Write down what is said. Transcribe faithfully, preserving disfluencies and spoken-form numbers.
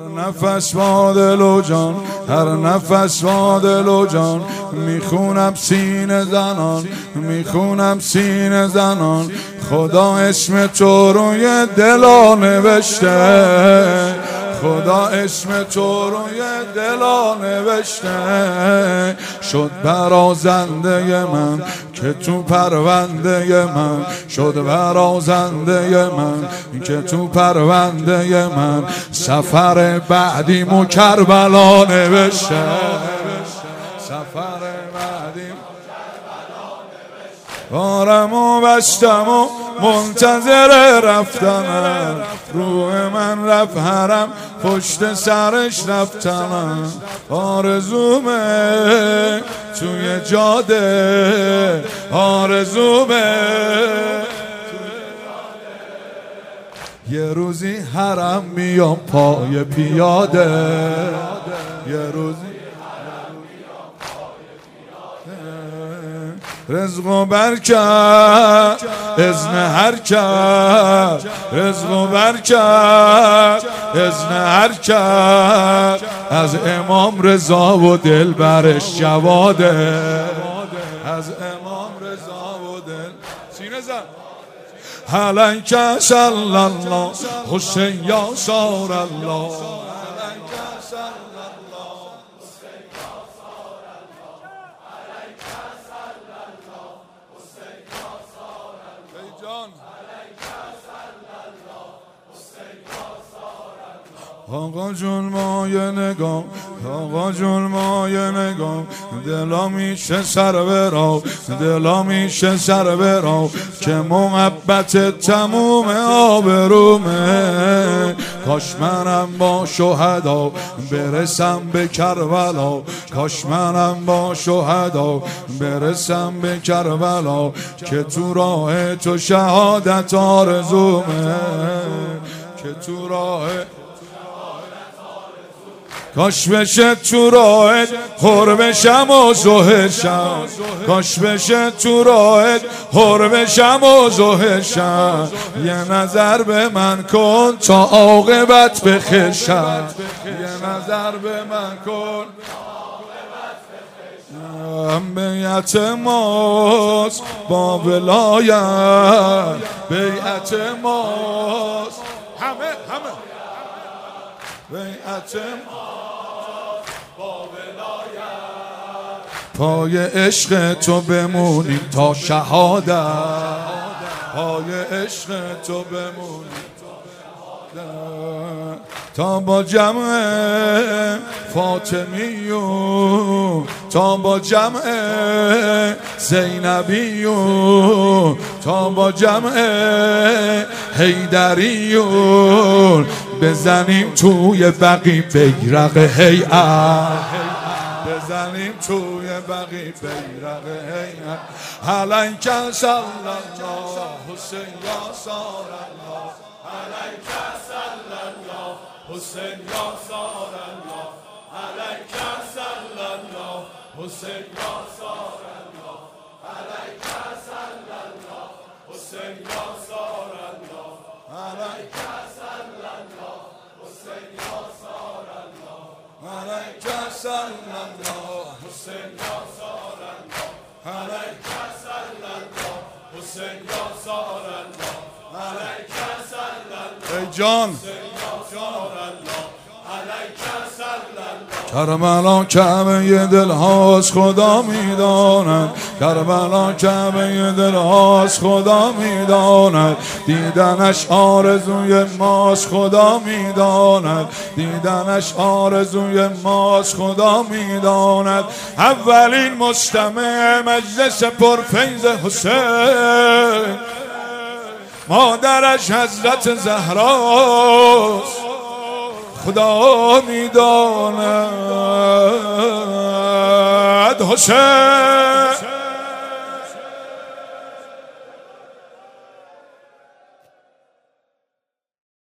نفس با دل و جان، هر نفس با دل و جان، میخونم سینه زنان، میخونم سینه زنان. خدا اسم تو روی دلا نوشته، خدا اسم تو روی دلا نوشته. شد برازنده من که تو پرونده من، شد برازنده من که تو پرونده من. سفر بعدی مو کربلا نوشته، سفر بعدی بارم و بستم و منتظر رفتنم. روح من رفت حرم پشت سرش رفتنم. آرزومه توی جاده، آرزومه یه روزی حرم میام پای پیاده، یه روزی رزق و برکت اذن حرکت، رزق و برکت اذن حرکت. از امام رضا و دلبرش جواده، از امام رضا و دل سینه زن. علیک صلی الله حسین یا سار الله، آقا جون مایه نگاه، آقا جون مایه نگاه. دلا میشه سر برا، دلا میشه سر برا که محبت تموم آبرومه. کاش منم با شهدا برسم به کربلا، کاش منم با شهدا برسم به کربلا که تو راه تو شهادت آرزومه، که تو راه کاش بشه تو راهت خور بشم و ظاهر شم، کاش بشه تو راهت خور بشم و ظاهر شم. یه نظر به من کن تا عاقبت بخیر شم، یه نظر به من کن. بیعت ماست با ولایت، بیعت ماست همه همه بیعت ماست با ولایت. پای عشق تو بمونیم تا شهادت، پای عشق تو بمونیم تا با جمع فاطمیون، تا با جمع زینبیون، تا با جمع حیدریون بزنیم توی بقی بیرق هیئت، بزنیم توی بقی بیرق هیئت. علیک صلی الله حسین یا سار الله، علیک صلی الله حسین یا سار الله، علیک صلی الله حسین یا سار الله، علیک صلی الله حسین یا سار الله، علیک صلی الله حسین یا سار الله، علیک صلی الله حسین یا سار الله، علیک صلی الله حسین یا سار الله، علیک صلی الله ای جان کربلا کعبه دل هاست خدا میداند، کربلا کعبه دل هاست خدا میداند. دیدنش آرزوی ماست خدا میداند، دیدنش آرزوی ماست خدا میداند. اولین مجتمع مجلس پرفیض حسین، مادرش حضرت زهراست خدا میداند. حسین